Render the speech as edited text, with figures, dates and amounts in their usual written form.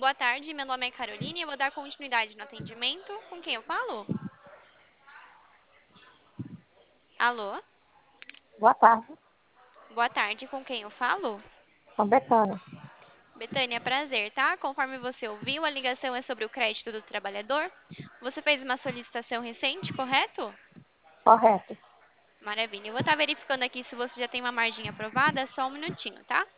boa tarde. Meu nome é Caroline e eu vou dar continuidade no atendimento. Com quem eu falo? Alô? Boa tarde, Boa tarde. Com quem eu falo? São Betânia. Betânia, prazer, tá? Conforme você ouviu, a ligação é sobre o crédito do trabalhador. Você fez uma solicitação recente, correto? Correto. Maravilha. Eu vou estar verificando aqui se você já tem uma margem aprovada. Só um minutinho, tá?